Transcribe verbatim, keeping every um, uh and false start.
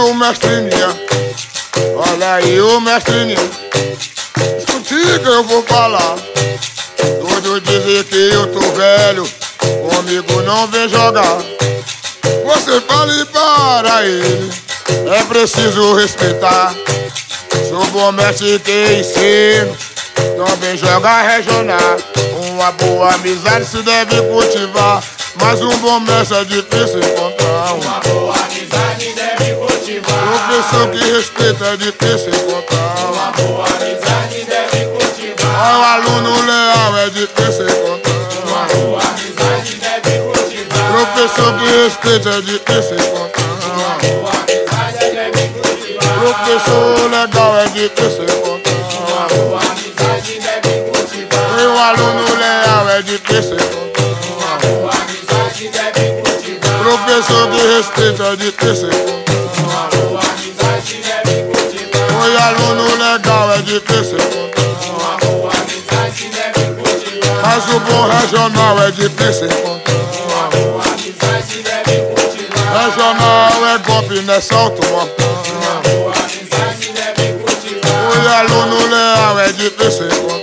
o mestrinha. Olha aí o mestrinha. Contigo eu vou falar. Todos dizem que eu tô velho, comigo não vem jogar. Você fale para ele, é preciso respeitar. Sou bom mestre que ensino, também joga regional. Uma boa amizade se deve cultivar, mas um bom mestre é difícil encontrar. Uma boa amizade deve cultivar. Professor que respeita é difícil encontrar. Uma boa amizade deve cultivar. O aluno leal é difícil encontrar. Uma boa amizade deve cultivar. Professor que respeita é difícil encontrar. Uma boa amizade deve cultivar. Professor legal é difícil encontrar. Uma boa amizade deve cultivar. E o aluno leal é difícil encontrar. Uma boa amizade deve cultivar. Professor que respeita é difícil encontrar. Uma boa amizade deve cultivar. E aluno legal é difícil encontrar. Uma boa amizade deve cultivar. Mas o bom regional é difícil encontrar. Uma boa amizade deve cultivar. Regional é golpe, não é salto mortal. Uma boa amizade deve cultivar. E aluno leal é difícil encontrar.